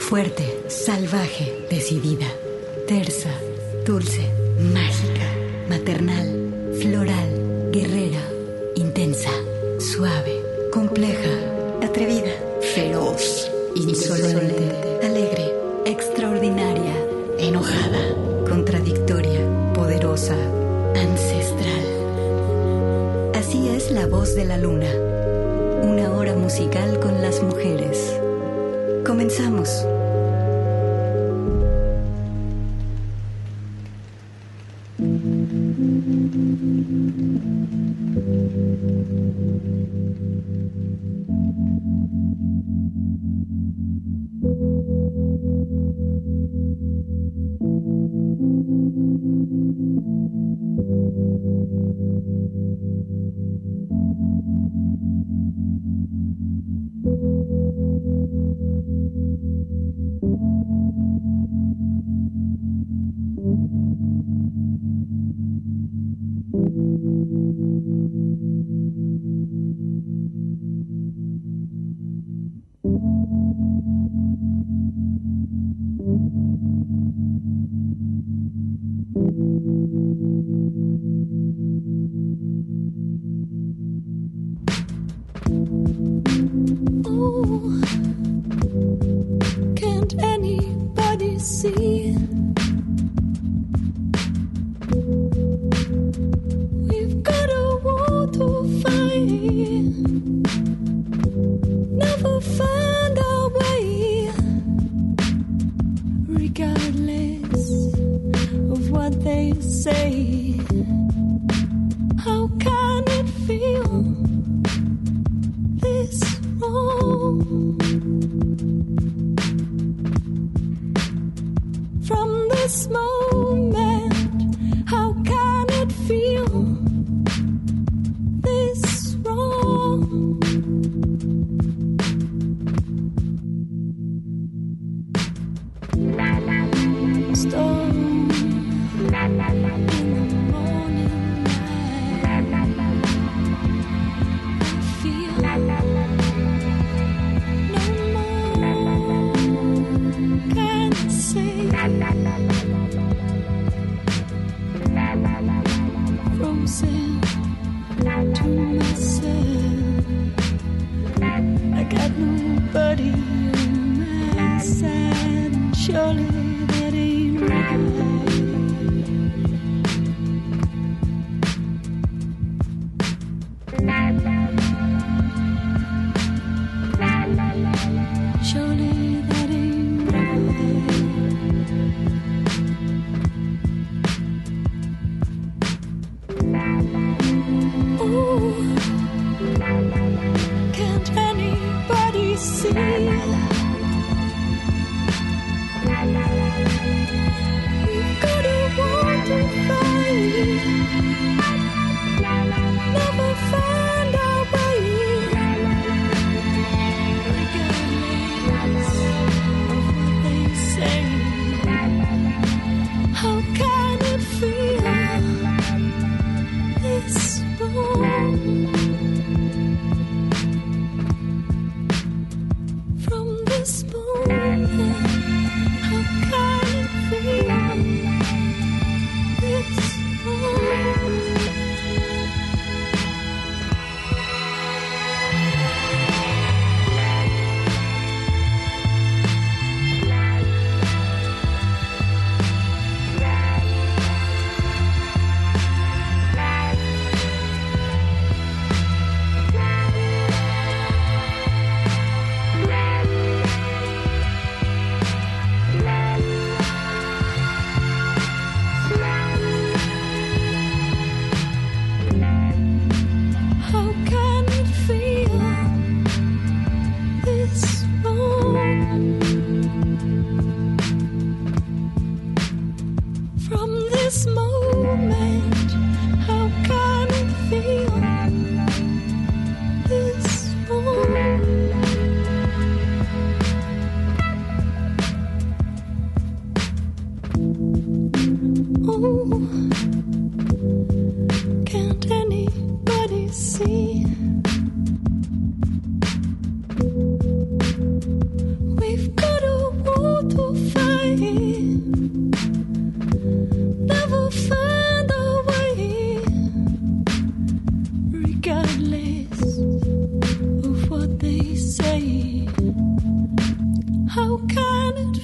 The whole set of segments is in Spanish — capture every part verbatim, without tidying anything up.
Fuerte, salvaje, decidida, tersa, dulce, mágica, maternal, floral, guerrera, intensa, suave, compleja, atrevida, feroz, insolente, alegre, extraordinaria, enojada, contradictoria, poderosa, ancestral. Así es la voz de la luna. Una hora musical con las mujeres. Comenzamos. Oh, can't anybody see? We've got a war to fight. Never find our way, regardless of what they say. How can it feel this wrong? From this moment, how can it feel this wrong? Storm in the morning light. I feel no more can say. Frozen to myself. I got nobody on my side, and surely that ain't right. Surely that ain't right. Ooh, can't anybody see? We've got a war to fight. Never find our way. Regardless of what they say, how can it feel this wrong? From this moment, how can it feel this wrong?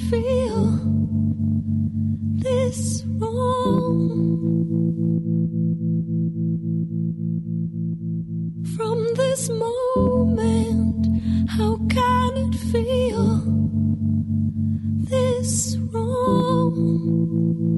feel this wrong. From this moment, how can it feel this wrong?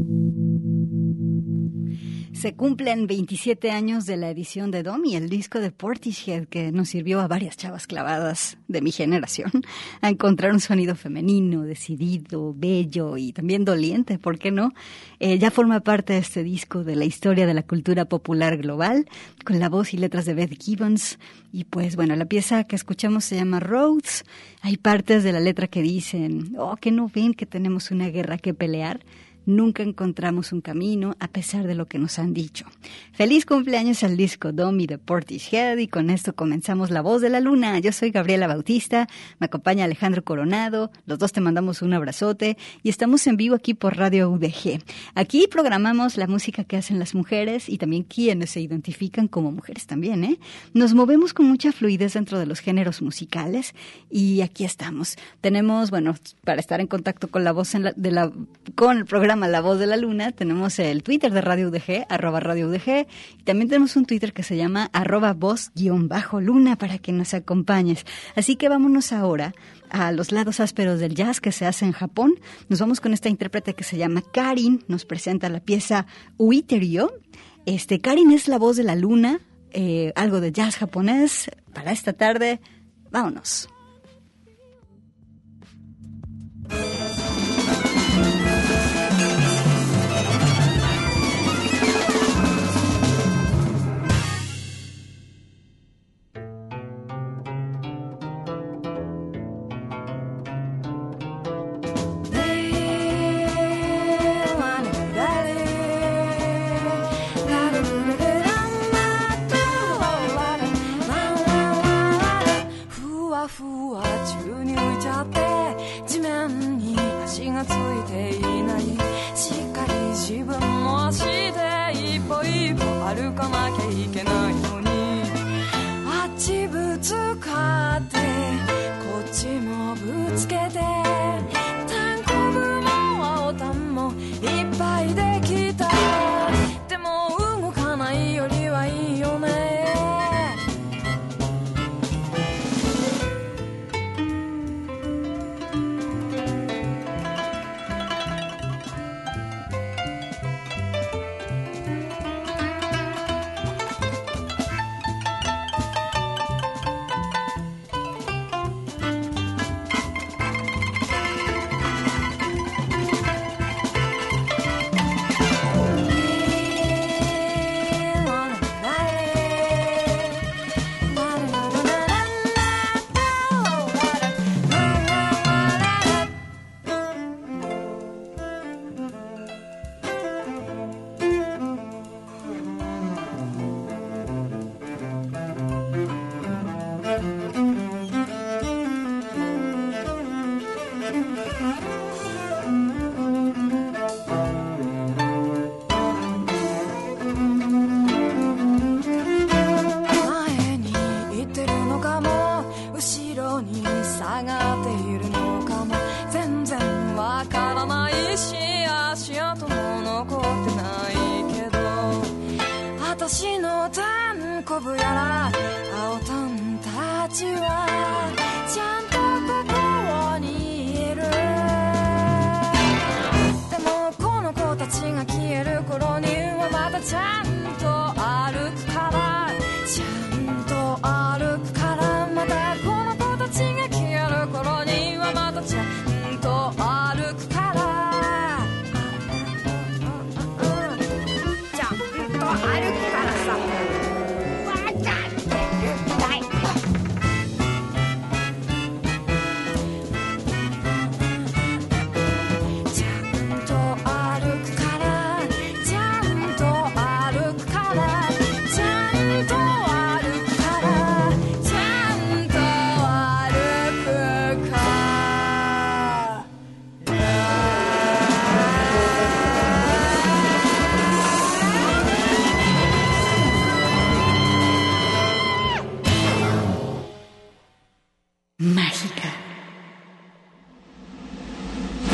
Se cumplen veintisiete años de la edición de Domi, el disco de Portishead que nos sirvió a varias chavas clavadas de mi generación a encontrar un sonido femenino, decidido, bello y también doliente, ¿por qué no? Eh, ya forma parte de este disco de la historia de la cultura popular global, con la voz y letras de Beth Gibbons. Y pues bueno, la pieza que escuchamos se llama Roads. Hay partes de la letra que dicen, oh, que no ven que tenemos una guerra que pelear. Nunca encontramos un camino a pesar de lo que nos han dicho. Feliz cumpleaños al disco Domi de Portishead y con esto comenzamos La Voz de la Luna. Yo soy Gabriela Bautista, me acompaña Alejandro Coronado, los dos te mandamos un abrazote y estamos en vivo aquí por Radio U D G. Aquí programamos la música que hacen las mujeres y también quienes se identifican como mujeres también, ¿eh? Nos movemos con mucha fluidez dentro de los géneros musicales y aquí estamos. Tenemos, bueno, para estar en contacto con la voz en la, de la, con el programa La Voz de la Luna, tenemos el Twitter de Radio U D G, arroba Radio U D G, y también tenemos un Twitter que se llama arroba voz guión bajo luna para que nos acompañes. Así que vámonos ahora a los lados ásperos del jazz que se hace en Japón. Nos vamos con esta intérprete que se llama Karin, nos presenta la pieza Uiterio. Este, Karin es la voz de la luna, eh, algo de jazz japonés para esta tarde. Vámonos.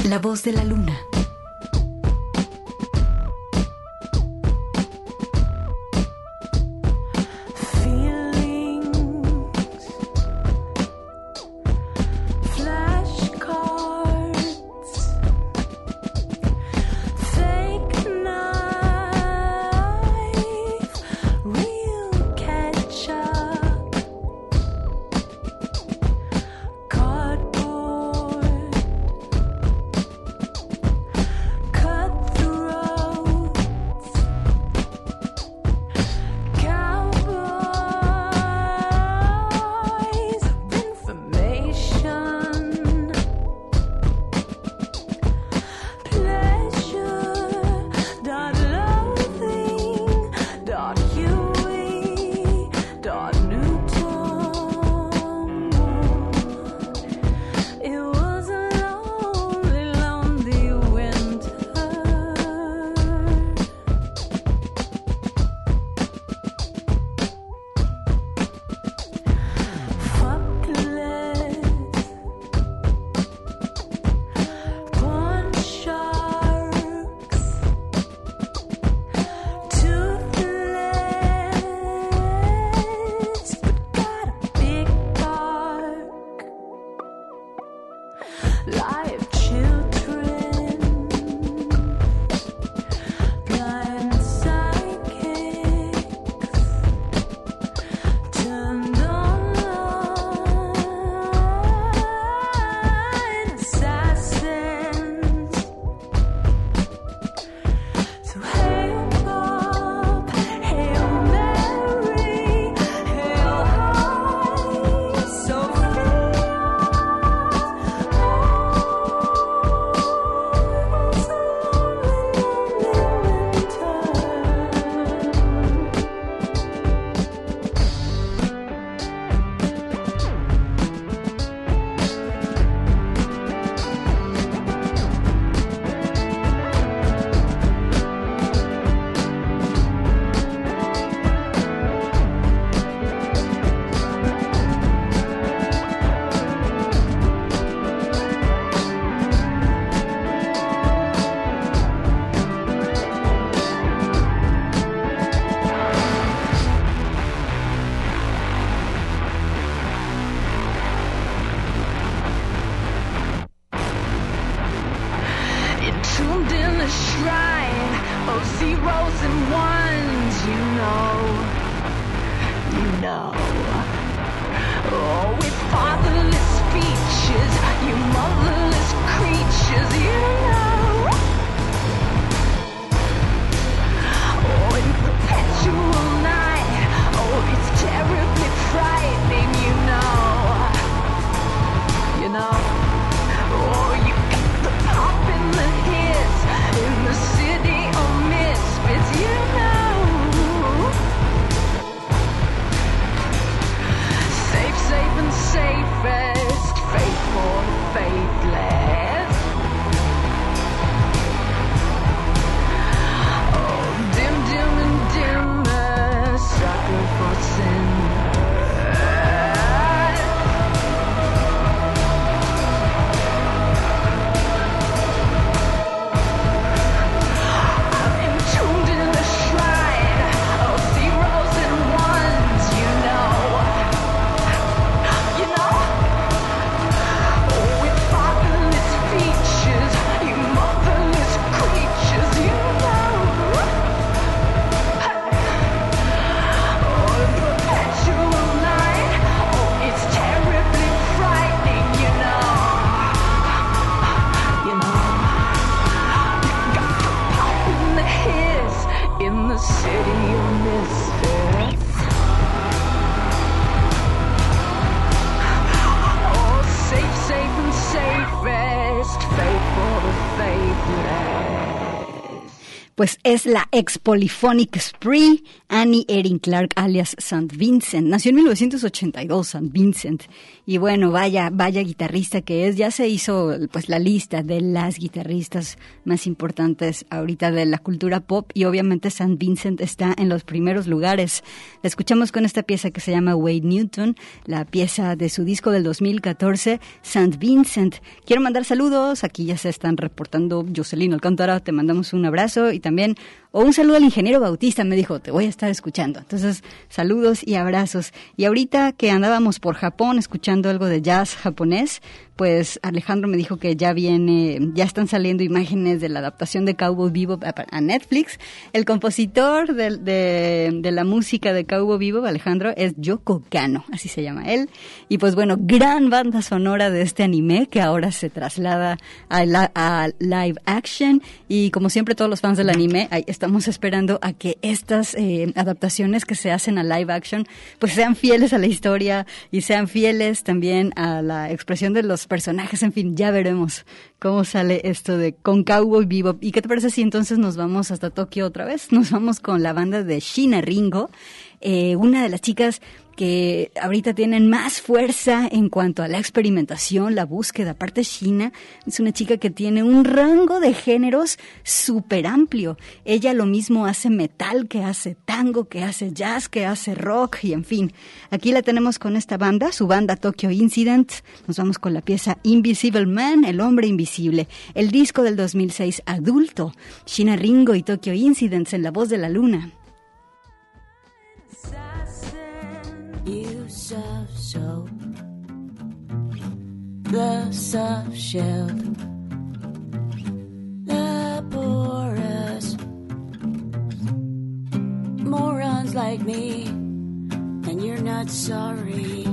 La voz de la luna. Safest, faithful, faithless. Pues es la ex Polyphonic Spree, Annie Erin Clark, alias Saint Vincent. Nació en mil novecientos ochenta y dos, Saint Vincent. Y bueno, vaya, vaya guitarrista que es. Ya se hizo pues la lista de las guitarristas más importantes ahorita de la cultura pop y obviamente Saint Vincent está en los primeros lugares. La escuchamos con esta pieza que se llama Wade Newton, la pieza de su disco del dos mil catorce, Saint Vincent. Quiero mandar saludos, aquí ya se están reportando. Jocelyn Alcántara, te mandamos un abrazo y también, o un saludo al ingeniero Bautista, me dijo, te voy a estar escuchando. Entonces, saludos y abrazos. Y ahorita que andábamos por Japón escuchando algo de jazz japonés, pues Alejandro me dijo que ya viene, ya están saliendo imágenes de la adaptación de Cowboy Bebop a, a Netflix. El compositor de, de, de la música de Cowboy Bebop, Alejandro, es Yoko Kanno, así se llama él. Y pues bueno, gran banda sonora de este anime que ahora se traslada a, la, a live action. Y como siempre, todos los fans del anime, ahí estamos esperando a que estas eh, adaptaciones que se hacen a live action, pues sean fieles a la historia y sean fieles también a la expresión de los personajes. En fin, ya veremos cómo sale esto de con Cowboy Bebop. ¿Y qué te parece si entonces nos vamos hasta Tokio otra vez? Nos vamos con la banda de Shina Ringo, eh, una de las chicas que ahorita tienen más fuerza en cuanto a la experimentación, la búsqueda. Aparte, Shina es una chica que tiene un rango de géneros súper amplio. Ella lo mismo hace metal, que hace tango, que hace jazz, que hace rock y en fin. Aquí la tenemos con esta banda, su banda Tokyo Incident. Nos vamos con la pieza Invisible Man, el hombre invisible. El disco del dos mil seis, Adulto. Shina Ringo y Tokyo Incidents en La Voz de la Luna. You soft soap, the soft shelled, the porous morons like me, and you're not sorry.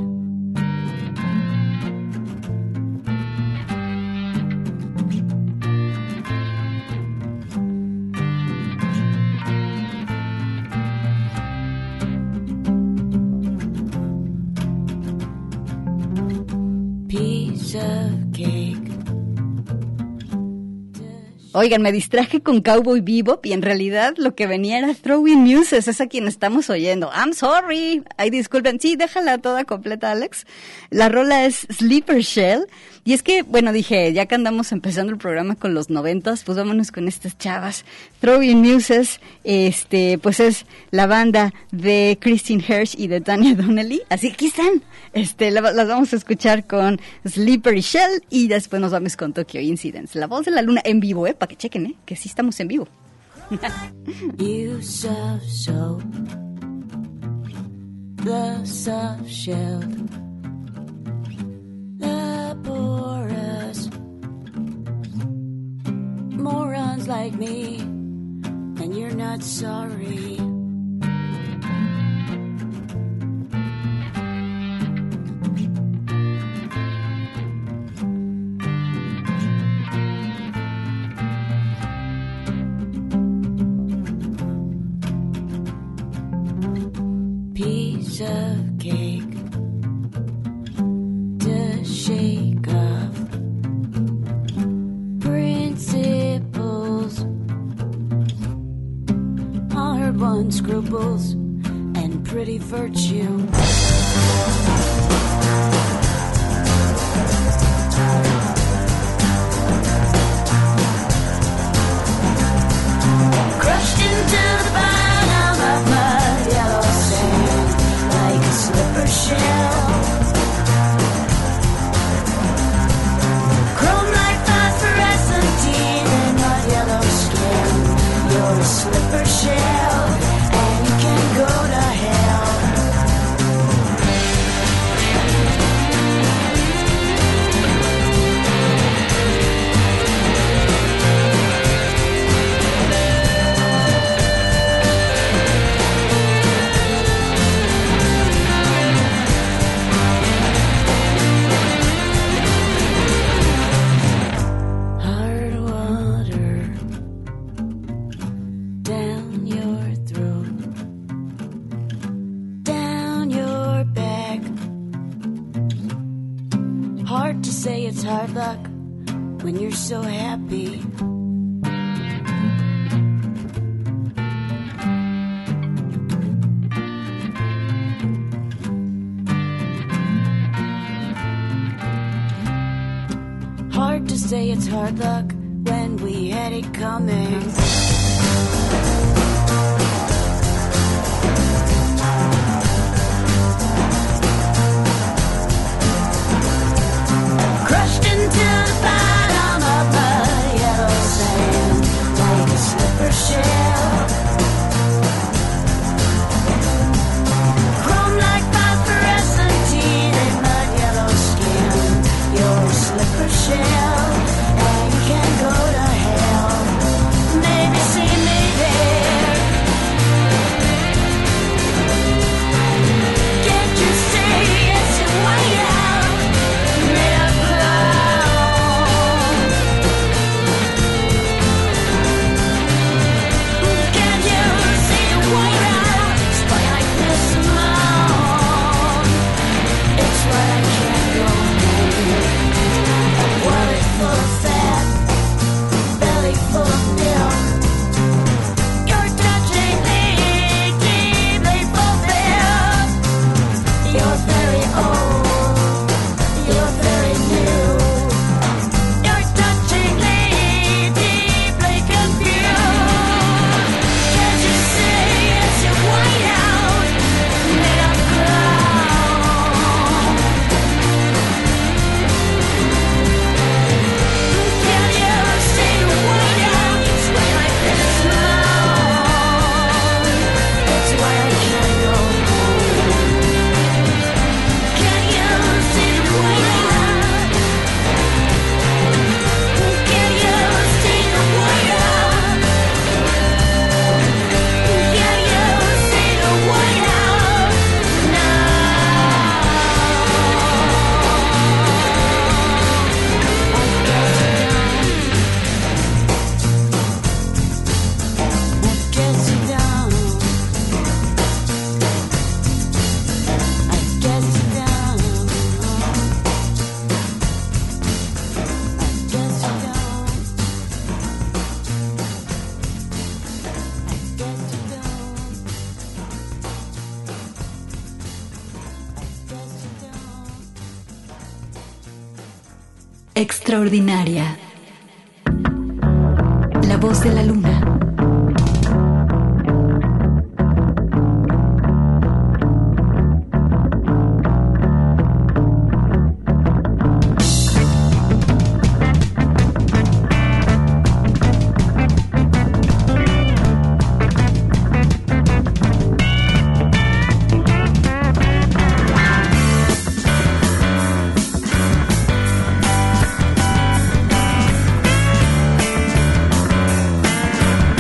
Oigan, me distraje con Cowboy Bebop y en realidad lo que venía era Throwing Muses, es a quien estamos oyendo. I'm sorry. Ay, disculpen. Sí, déjala toda completa, Alex. La rola es Sleeper Shell. Y es que, bueno, dije, ya que andamos empezando el programa con los noventas, pues vámonos con estas chavas. Throwing Muses, este, pues es la banda de Christine Hersh y de Tanya Donnelly. Así que aquí están. Este, la, las vamos a escuchar con Sleeper Shell y después nos vamos con Tokyo Incidents. La Voz de la Luna en vivo, ¿eh? Para que chequen, ¿eh? Que sí estamos en vivo. You soft soap, the soft shelled, the porous morons like me, and you're not sorry. Piece of cake to shake off principles, hard-won scruples, and pretty virtue. Crushed into the bottom of mud, yellow sand, like a slipper shell. Chrome like phosphorescent teeth and mud yellow skin. You're a slipper shell, and you can go to hell. Hard water down your throat, down your back. Hard to say it's hard luck when you're so happy. say it's hard luck when we had it coming. Crushed into the bottom of the yellow sand like a slipper shell. Chrome like phosphorescent teeth and mud yellow skin. You're a slipper shell and you can go to hell. Maybe see me there. Can't you say it's your way out? Made of cloud. Can't you see the way out? It's why I miss mom. It's why I can't go home. Wallet full of fat, belly full of milk. You're touching me deeply fulfilled. You're very old. You're very new. You're touching me deeply confused. Can't you see it's your white out made of cloud? Can't you see the white out? It's why I miss mom. It's why I can't go home. Can't you see the white out? Can't you see the white out? Can't you see the white out now? I guess you don't. I guess you don't. I guess you don't. I guess you don't. Extraordinaria. La voz de la luna. I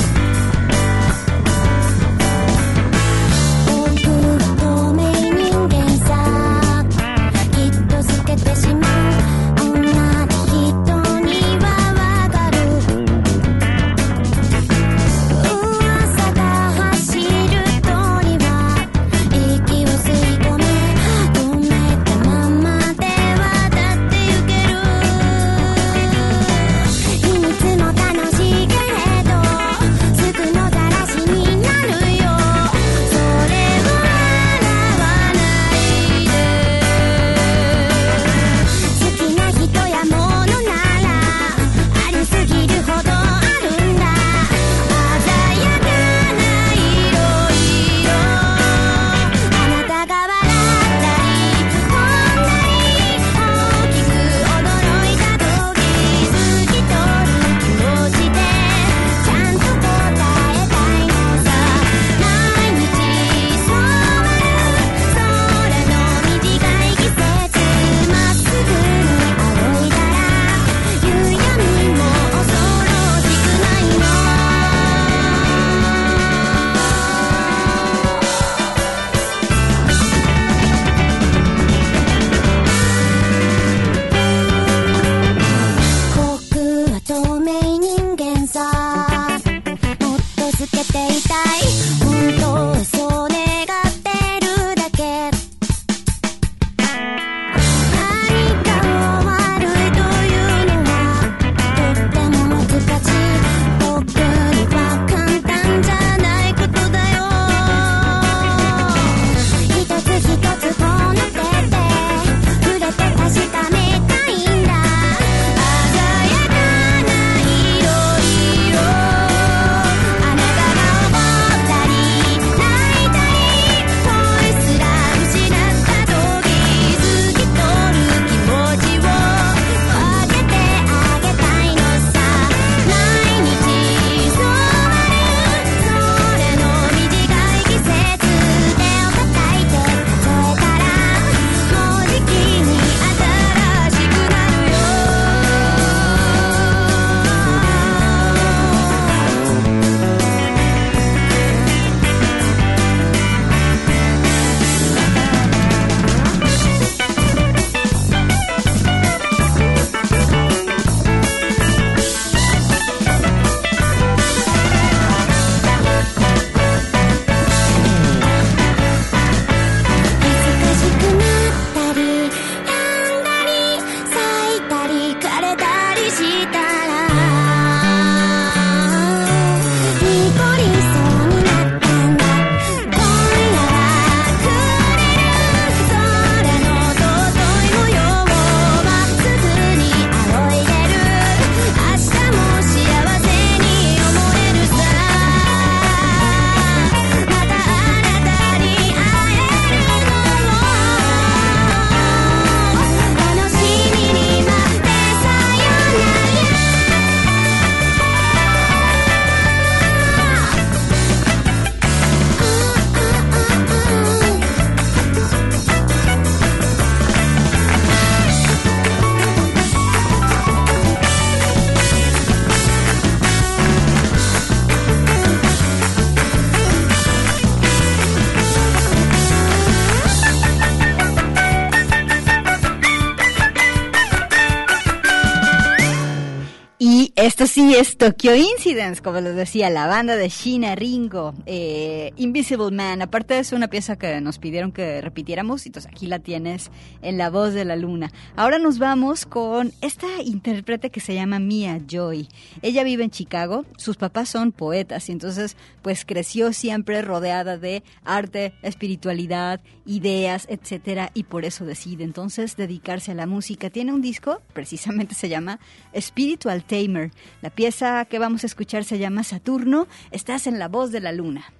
Esto sí es Tokyo Incidents, como les decía, la banda de Shina Ringo, eh, Invisible Man. Aparte es una pieza que nos pidieron que repitiéramos, y entonces aquí la tienes en La Voz de la Luna. Ahora nos vamos con esta intérprete que se llama Mia Joy. Ella vive en Chicago, sus papás son poetas, y entonces pues creció siempre rodeada de arte, espiritualidad, ideas, etcétera, y por eso decide entonces dedicarse a la música. Tiene un disco, precisamente se llama Spiritual Tamer. La pieza que vamos a escuchar se llama Saturno. Estás en La Voz de la Luna.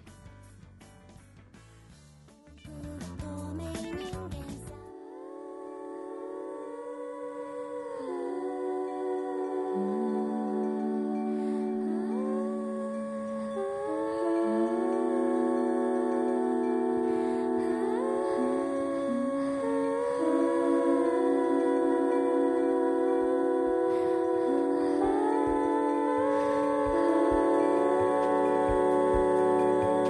Thank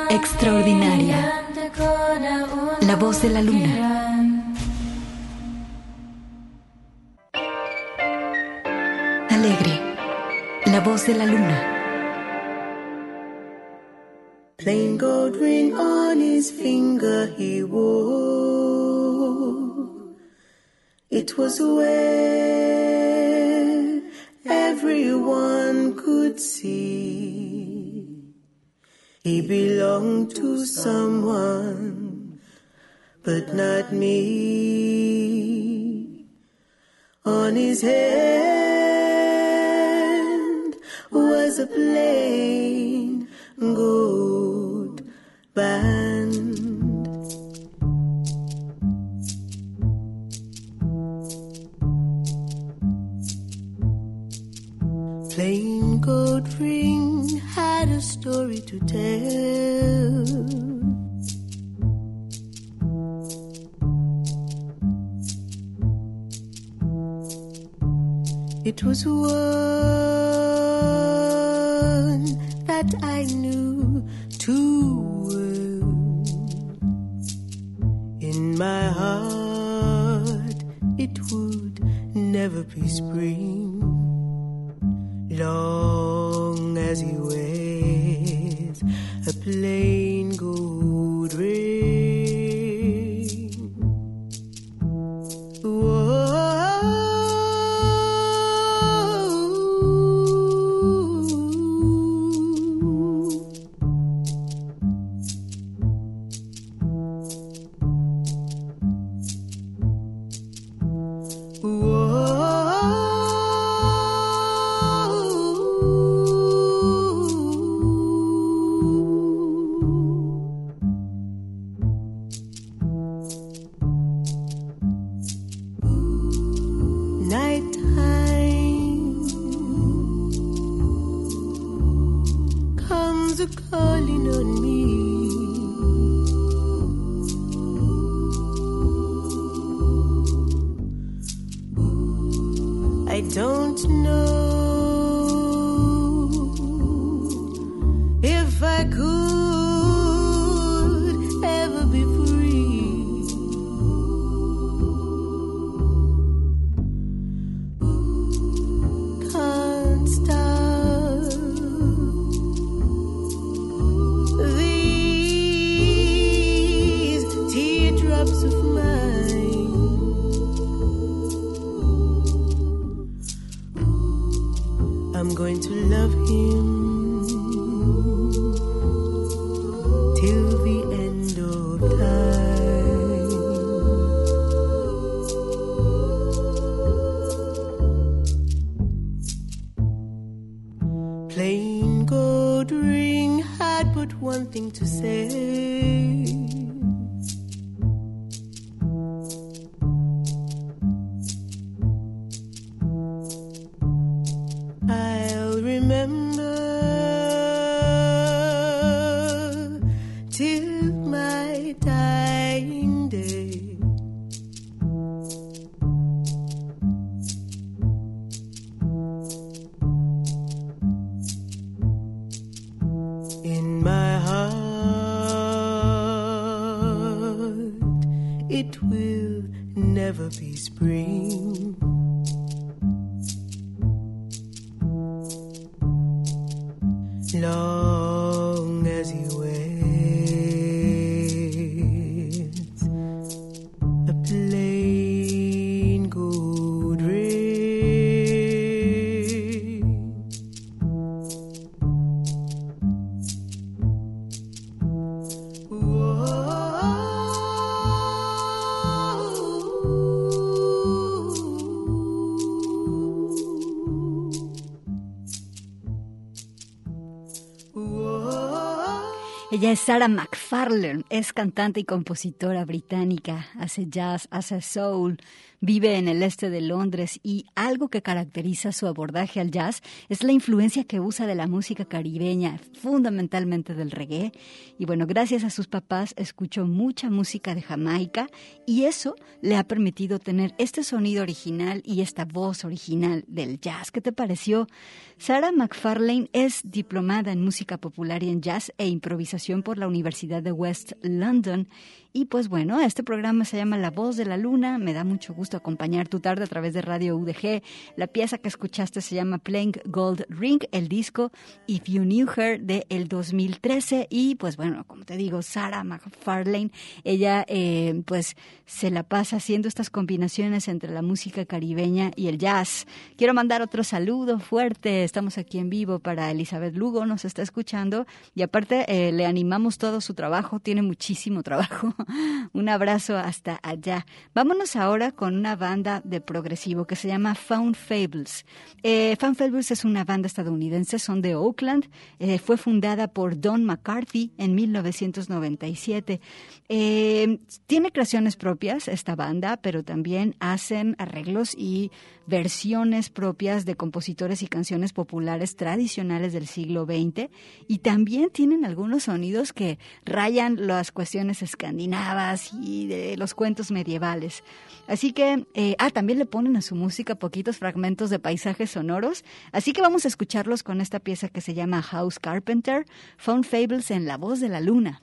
Extraordinaria. La voz de la luna. Alegre. La voz de la luna. Plain gold ring on his finger he wore. It was where everyone could see he belonged to someone, but not me. On his hand was a plain gold band. Plain gold ring had a story to tell. It was one that I knew too well. In my heart it would never be spring, long as he wears a plain gold ring. Whoa. Ella es Sarah McPhee. McFarlane es cantante y compositora británica, hace jazz, hace soul, vive en el este de Londres y algo que caracteriza su abordaje al jazz es la influencia que usa de la música caribeña, fundamentalmente del reggae. Y bueno, gracias a sus papás escuchó mucha música de Jamaica y eso le ha permitido tener este sonido original y esta voz original del jazz. ¿Qué te pareció? Sarah McFarlane es diplomada en música popular y en jazz e improvisación por la Universidad de West London. Y pues bueno, este programa se llama La Voz de la Luna. Me da mucho gusto acompañar tu tarde a través de Radio U D G. La pieza que escuchaste se llama Playing Gold Ring, el disco If You Knew Her de el dos mil trece. Y pues bueno, como te digo, Sarah McFarlane, ella eh, pues se la pasa haciendo estas combinaciones entre la música caribeña y el jazz. Quiero mandar otro saludo fuerte. Estamos aquí en vivo para Elizabeth Lugo, nos está escuchando. Y aparte eh, le animamos todo su trabajo, tiene muchísimo trabajo. Un abrazo hasta allá. Vámonos ahora con una banda de progresivo que se llama Found Fables. Eh, Found Fables es una banda estadounidense, son de Oakland. Eh, fue fundada por Don McCarthy en mil novecientos noventa y siete. Eh, tiene creaciones propias esta banda, pero también hacen arreglos y versiones propias de compositores y canciones populares tradicionales del siglo veinte. Y también tienen algunos sonidos que rayan las cuestiones escandinavas y de los cuentos medievales. Así que, eh, ah, también le ponen a su música poquitos fragmentos de paisajes sonoros. Así que vamos a escucharlos con esta pieza que se llama House Carpenter, Found Fables en La Voz de la Luna.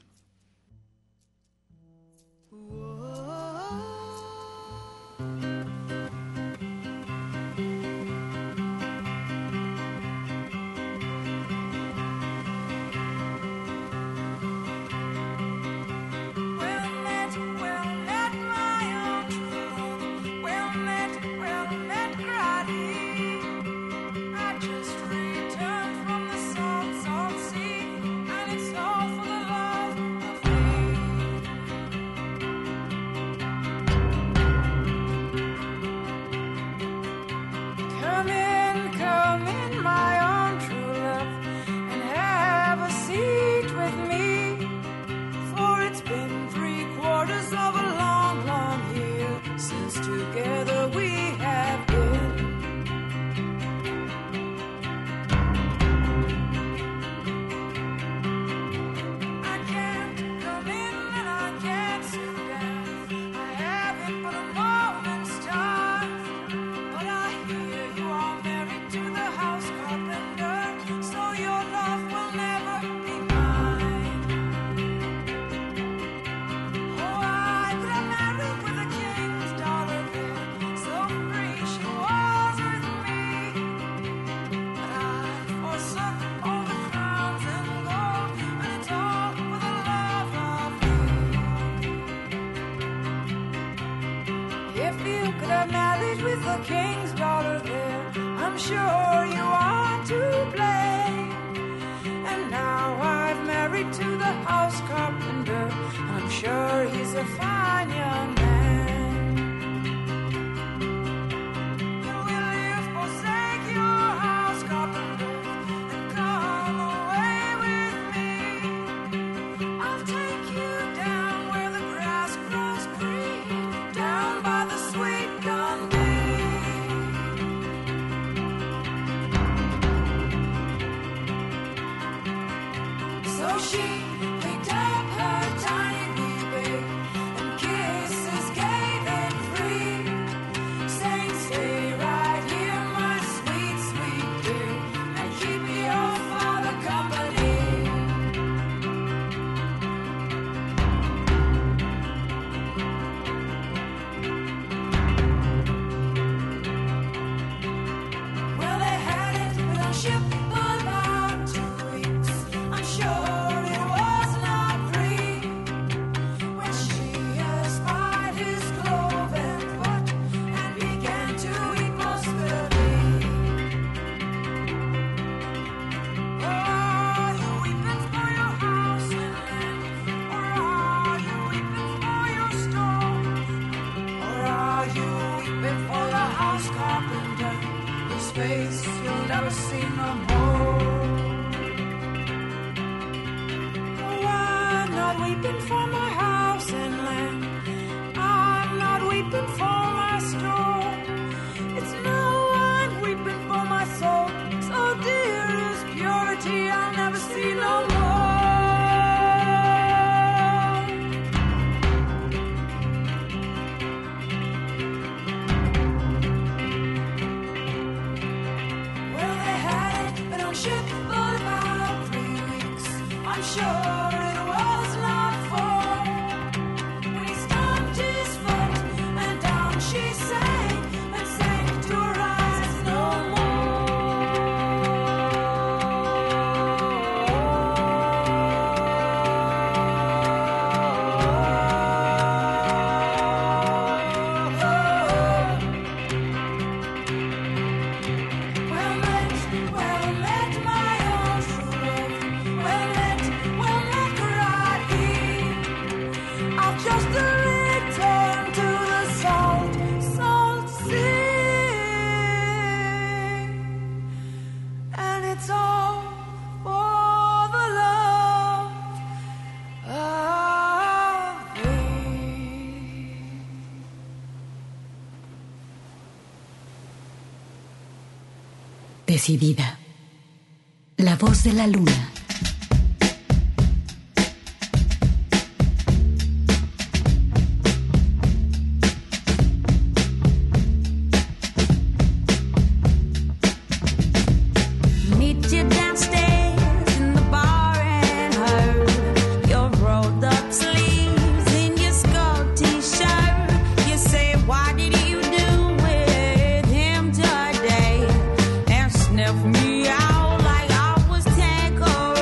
not weeping for my house and land. I'm not weeping for my store. It's now I'm weeping for my soul. So dear is purity I'll never see no more. Well, they had it, but on ship for about three weeks. I'm sure it was not far. When he stomped his foot and down she sank and sank to rise no Well met, well met, my own true love. Well met, well met, karate. I'll just return to the salt, salt sea. And it's all for the love of thee. Decidida. La voz de la luna. Meet you downstairs in the bar and her. Your rolled up sleeves in your skull t-shirt. You say, what did you do with him today? And sniff me out like I was Tanqueray.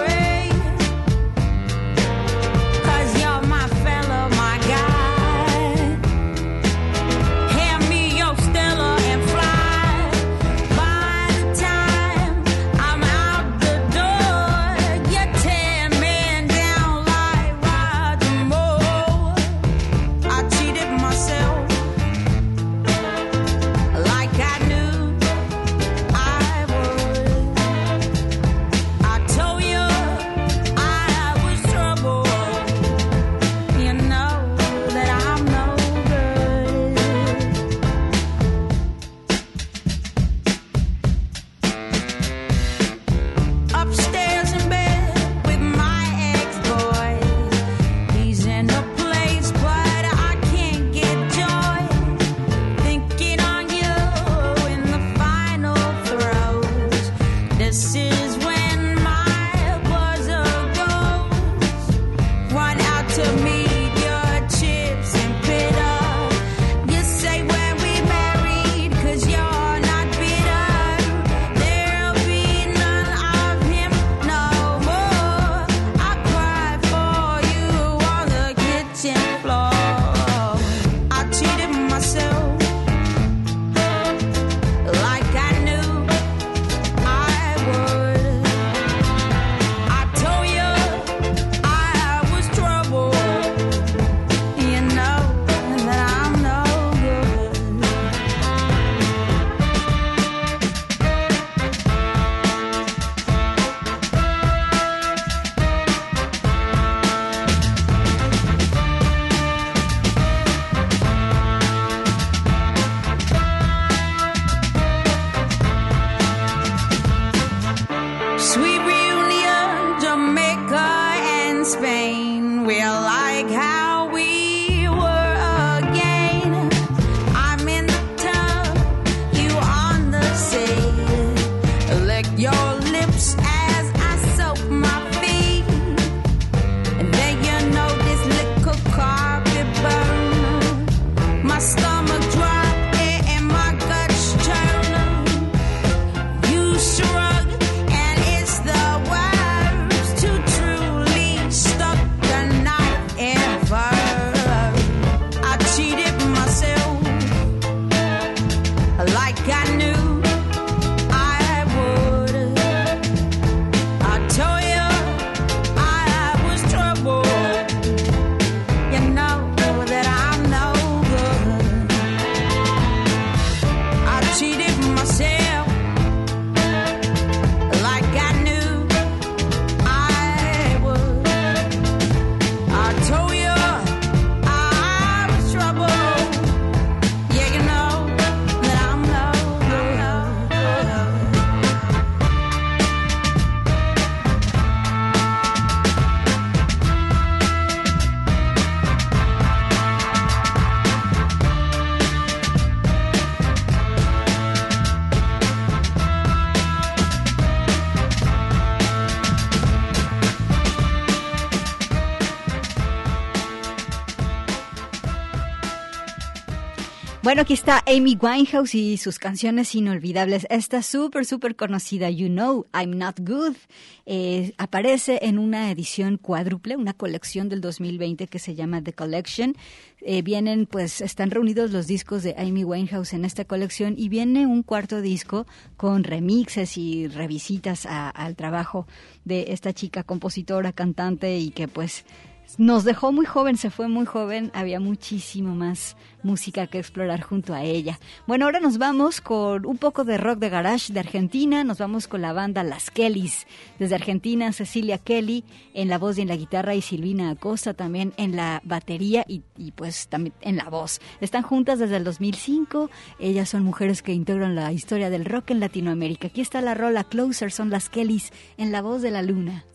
Bueno, aquí está Amy Winehouse y sus canciones inolvidables. Esta súper, súper conocida, You Know, I'm Not Good, eh, aparece en una edición cuádruple, una colección del dos mil veinte que se llama The Collection. Eh, vienen, pues, están reunidos los discos de Amy Winehouse en esta colección y viene un cuarto disco con remixes y revisitas a, al trabajo de esta chica compositora, cantante y que, pues, nos dejó muy joven, se fue muy joven, había muchísimo más música que explorar junto a ella. Bueno, ahora nos vamos con un poco de rock de garage de Argentina, nos vamos con la banda Las Kellys. Desde Argentina, Cecilia Kelly en la voz y en la guitarra y Silvina Acosta también en la batería y, y pues también en la voz. Están juntas desde el dos mil cinco, ellas son mujeres que integran la historia del rock en Latinoamérica. Aquí está la rola Closer, son Las Kellys en la voz de la luna.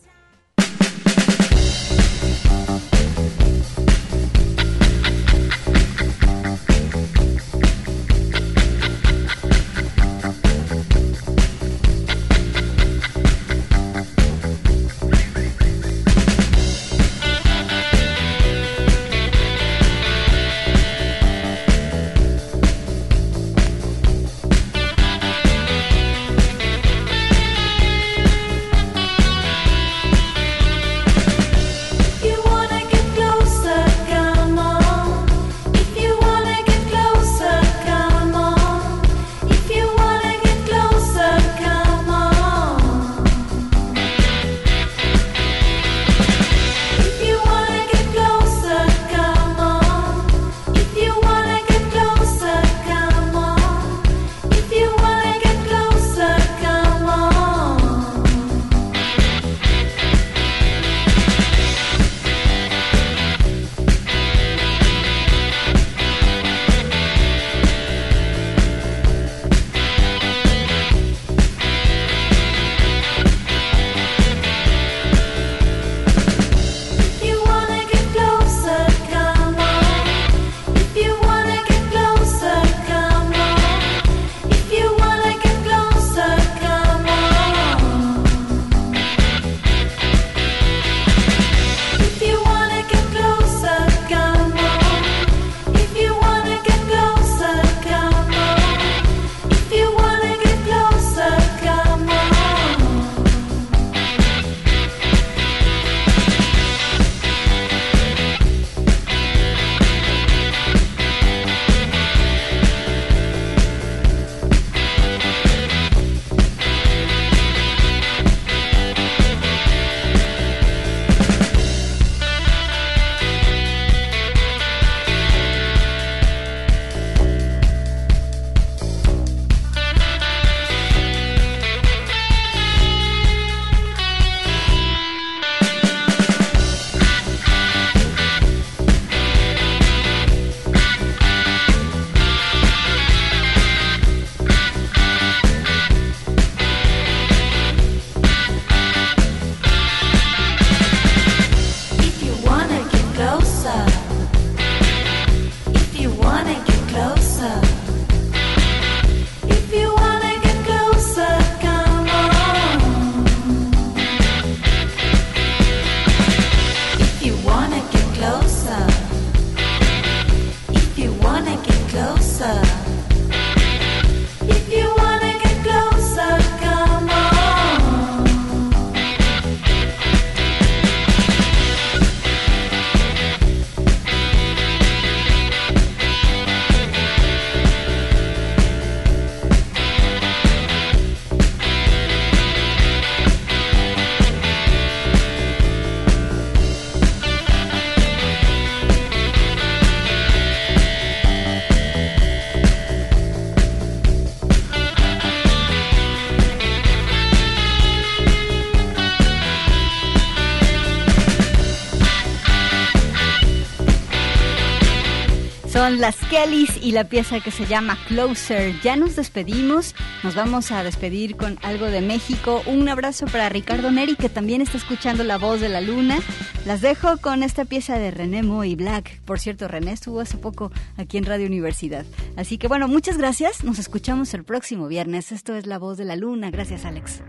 Son Las Kellys y la pieza que se llama Closer. Ya nos despedimos, nos vamos a despedir con algo de México. Un abrazo para Ricardo Neri, que también está escuchando La Voz de la Luna. Las dejo con esta pieza de René Moy Black. Por cierto, René estuvo hace poco aquí en Radio Universidad. Así que bueno, muchas gracias. Nos escuchamos el próximo viernes. Esto es La Voz de la Luna. Gracias, Alex.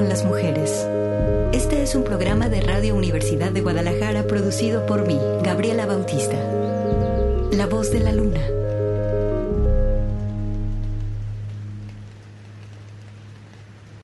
con las mujeres. Este es un programa de Radio Universidad de Guadalajara producido por mí, Gabriela Bautista. La voz de la luna.